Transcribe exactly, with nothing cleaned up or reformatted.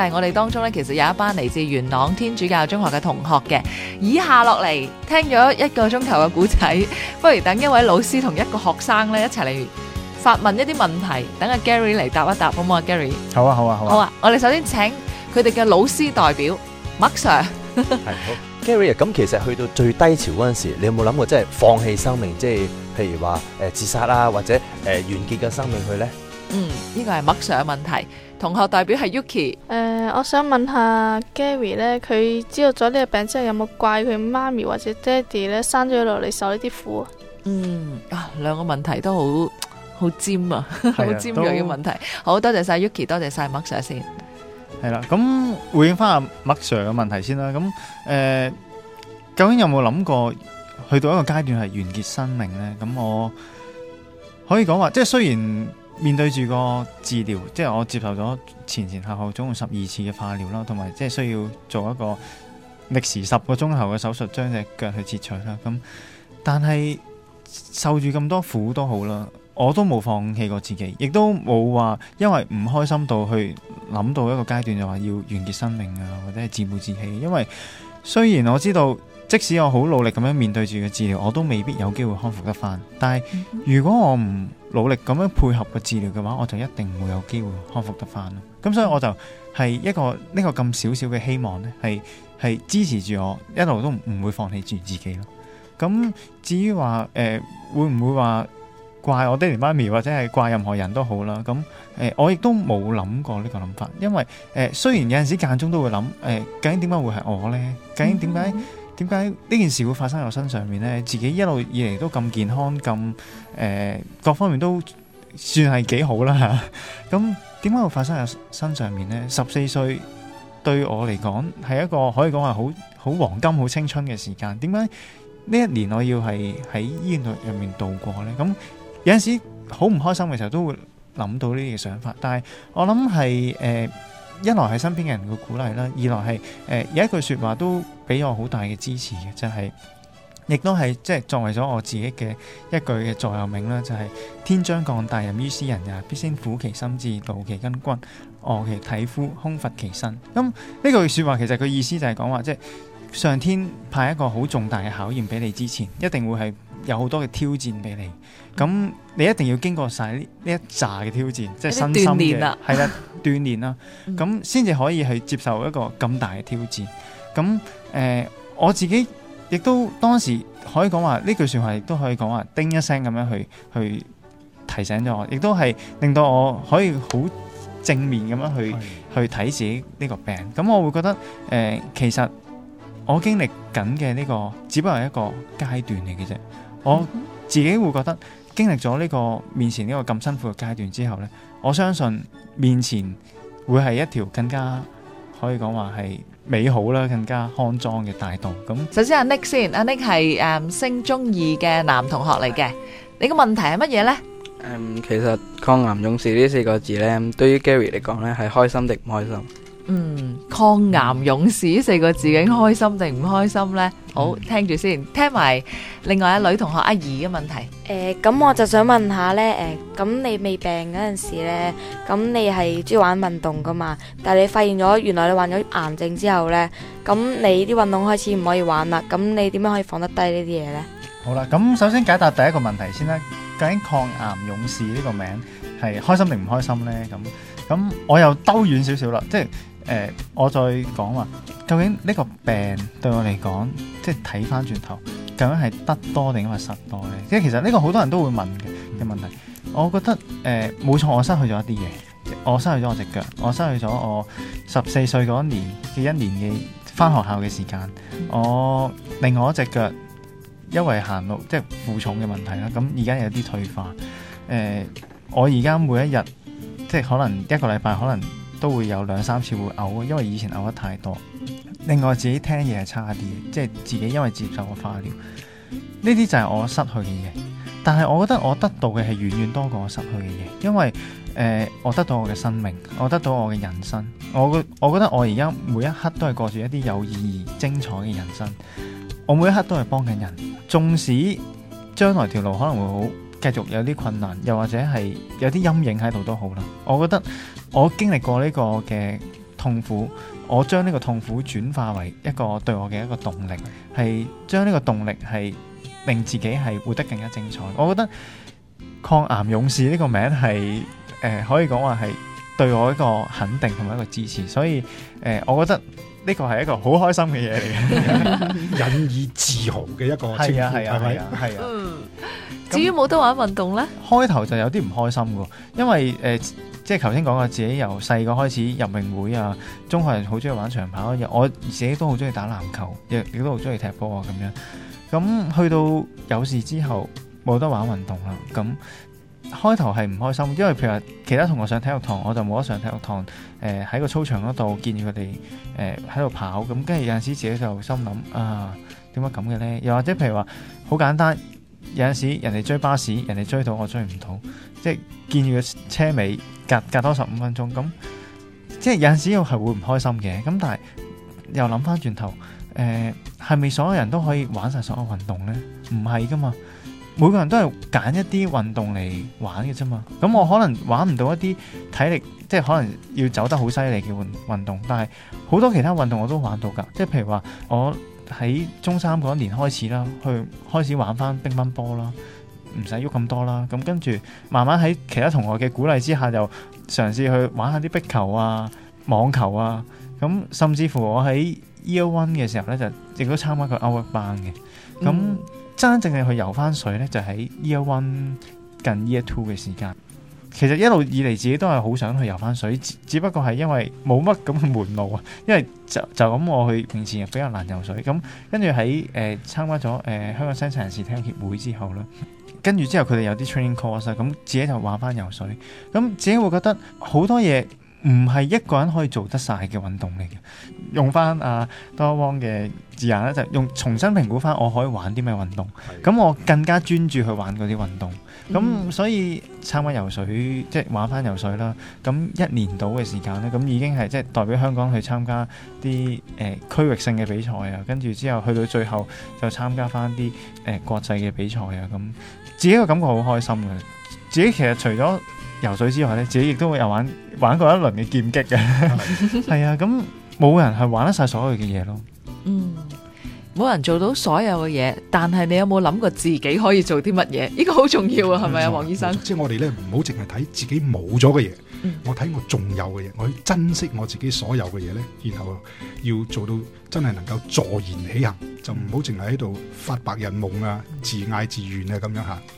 係我哋當中咧，其實有一班嚟自元朗天主教中學嘅同學嘅。以下落嚟聽咗一個鐘頭嘅古仔，不如等一位老師同一個學生咧一齊嚟發問一啲問題，等阿 Gary 嚟答一答，好唔好啊 Gary？ 好啊好啊好啊。 好啊，我哋首先請佢哋嘅老師代表麥 Sir。 係好 Gary 啊，咁其實去到最低潮嗰陣時，你有冇諗過即係放棄生命，即係譬如話誒自殺啊，或者誒完結嘅生命去咧？ 嗯，呢個係麥 Sir 嘅問題。同學代表係 Yuki。 誒，我想問下 Gary 呢，佢知道咗呢個病之後，有冇怪佢媽咪或者爹哋呢生咗落嚟受呢啲苦啊？ 嗯，啊，兩個問題都好好尖啊，好係啊尖鋭嘅問題。好多謝晒 Yuki，多謝晒麥 Sir 先。 係啦，咁回應翻阿麥 Sir 嘅問題先啦。咁誒、呃，究竟有冇諗過去到一個階段係完結生命呢？咁我可以講話，即係雖然面對住個治療，即係我接受咗前前後後總共十二次嘅化療啦，同埋即係需要做一個歷時十個鐘頭嘅手術，將隻腳去切除啦。咁但係受住咁多苦都好啦，我都冇放棄過自己，亦都冇話因為唔開心到去諗到一個階段就話要完結生命啊，或者係自暴自棄。因為雖然我知道即使我好努力咁樣面對住嘅治療，我都未必有機會康復得翻。但係如果我唔努力咁樣配合個治療嘅話，我就一定會有機會康復得翻咯。咁所以我就係一個呢個咁少少嘅希望呢，係係支持住我一路都唔會放棄住自己咯。咁至於話誒會唔會話怪我爹哋媽咪或者係怪任何人都好啦，咁誒、呃、我亦都冇諗過呢個諗法，因為誒、呃、雖然有陣時間中都會諗誒、呃、究竟點解會係我呢？究竟點解點解呢件事會發生喺我身上面呢？自己一路以嚟都咁健康，咁誒、呃、各方面都算係幾好啦嚇，咁點解會發生喺我身上面呢？十四歲對我嚟講係一個可以講係好好黃金、好青春嘅時間，點解呢一年我要係喺醫院入面度過呢？咁有陣時好唔開心嘅時候都會諗到呢啲嘅想法，但係我諗係誒一來係身邊嘅人嘅鼓勵啦，二來係誒、呃、有一句説話都俾我好大嘅支持嘅，就係、是、亦都係即係作為咗我自己嘅一句嘅座右銘啦，就係、是、天將降大任於斯人也，必先苦其心志，勞其筋骨，餓其體膚，空乏其身。咁呢句説話其實佢意思就係講話即係上天派一個好重大嘅考驗俾你之前，一定會係有好多嘅挑戰俾你。咁你一定要經過晒呢呢一紮嘅挑戰，即係身心嘅係啦鍛鍊啦，咁先至可以去接受一個咁大嘅挑戰。咁誒、呃，我自己亦都當時可以講話呢句説話，亦都可以講話叮一聲咁樣去去提醒咗我，亦都係令到我可以好正面咁樣去去睇自己呢個病。咁我會覺得誒、呃，其實我經歷緊嘅呢個只不過係一個階段嚟嘅啫。我自己會覺得經歷咗呢個面前呢個咁辛苦嘅階段之後呢，我相信面前會係一條更加可以講話係美好啦，更加康莊嘅大道。咁首先阿 Nick 先，阿 Nick 係誒升中二嘅男同學嚟嘅，你個問題係乜嘢呢？ 誒，其實抗癌勇士呢四個字呢，對於 Gary 嚟講呢，係開心定唔開心？ 嗯，抗癌勇士四個字究竟開心定唔開心呢？好，聽住先，聽埋另外一女同學阿怡嘅問題。 誒，咁我就想問下呢，誒，咁你未病嗰陣時呢，咁你係中意玩運動噶嘛？但係你發現咗原來你患咗癌症之後呢，咁你啲運動開始唔可以玩啦，咁你點樣可以放得低呢啲嘢呢？ 好啦，咁首先解答第一個問題先啦。究竟抗癌勇士呢個名係開心定唔開心呢？咁咁我又兜遠少少啦，即係誒、呃，我再講話，究竟呢個病對我嚟講，即係睇翻轉頭，究竟係得多定因為失多呢？即係其實呢個好多人都會問嘅嘅問題。我覺得誒冇錯，我失去咗一啲嘢，我失去咗我隻腳，我失去咗我十四歲嗰年嘅一年嘅翻學校嘅時間，我另外一隻腳。因為行路即係負重嘅問題啦，咁而家有啲退化。誒、呃，我而家每一日即係可能一個禮拜可能都會有兩三次會嘔，因為以前嘔得太多。另外自己聽嘢係差啲，即係自己因為接受過化療，呢啲就係我失去嘅嘢。但係我覺得我得到嘅係遠遠多過我失去嘅嘢，因為誒、呃、我得到我嘅生命，我得到我嘅人生。我我覺得我而家每一刻都係過住一啲有意義、精彩嘅人生。我每一刻都係幫緊人，縱使將來條路可能會好繼續有啲困難，又或者係有啲陰影喺度都好啦。我覺得我經歷過呢個嘅痛苦，我將呢個痛苦轉化為一個對我嘅一個動力，係將呢個動力係令自己係活得更加精彩。我覺得抗癌勇士呢個名係誒、呃、可以講話係對我一個肯定同埋一個支持，所以誒、呃、我覺得呢個係一個好開心嘅嘢嚟嘅， 引以自豪嘅一個稱呼， 係啊係啊係咪係啊係啊。 嗯，至於冇得玩運動咧， 開頭就有啲唔開心嘅，因為誒、呃、即係頭先講過，自己由細個開始入泳會啊，中學人好中意玩長跑，我自己都好中意打籃球，亦亦都好中意踢波啊咁樣。咁去到有事之後冇得玩運動啦，咁開頭係唔開心，因為譬如話其他同學上體育堂，我就冇得上體育堂。誒、呃、喺個操場嗰度見住佢哋誒喺度跑，咁跟住有陣時自己就心諗啊，點解咁嘅咧？又或者譬如話好簡單。有陣時人哋追巴士，人哋追到我追唔到，即係見住個車尾隔隔多十五分鐘，咁即係有陣時又係會唔開心嘅。咁但係又諗翻轉頭，誒係咪所有人都可以玩晒所有運動呢？唔係噶嘛，每個人都係揀一啲運動嚟玩嘅啫嘛。咁我可能玩唔到一啲體力，即係可能要走得好犀利嘅運運動，但係好多其他運動我都玩到㗎。即係譬如話我。喺中三嗰年開始啦，去開始玩翻乒乓波啦，唔使喐咁多啦。咁跟住慢慢喺其他同學嘅鼓勵之下，就嘗試去玩下啲壁球啊、網球啊。咁甚至乎我喺 Year One 嘅時候咧，就亦都參加過 Outward 班嘅。咁、嗯、真正正去游翻水咧，就喺 Year One 近 Year Two 嘅時間。其實一路以嚟自己都係好想去游翻水，只只不過係因為冇乜咁嘅門路啊。因為就就咁我去泳池又比較難游水，咁跟住喺誒參加咗誒、呃、香港傷殘人士體育協會之後咧，跟住之後佢哋有啲 training course 啊，咁自己就玩翻游水，咁自己會覺得好多嘢唔係一個人可以做得晒嘅運動嚟嘅。用翻阿多汪嘅字眼咧，就用重新評估翻我可以玩啲咩運動，咁我更加專注去玩嗰啲運動。咁、嗯、所以參加游水，即係玩翻游水啦。咁一年到嘅時間咧，咁已經係即係代表香港去參加啲誒、呃、區域性嘅比賽啊。跟住之後去到最後就參加翻啲誒國際嘅比賽啊。咁自己個感覺好開心嘅。自己其實除咗游水之外咧，自己亦都會有玩玩過一輪嘅劍擊嘅。係啊，咁冇人係玩得晒所有嘅嘢咯。 嗯。冇人做到所有嘅嘢，但係你有冇諗過自己可以做啲乜嘢？呢個好重要啊，係咪啊，黃醫生？ 即係我哋咧唔好淨係睇自己冇咗嘅嘢，嗯、我睇我仲有嘅嘢，我去珍惜我自己所有嘅嘢咧，然後要做到真係能夠坐言起行，就唔好淨係喺度發白日夢啊、自嗌自怨啊咁樣嚇。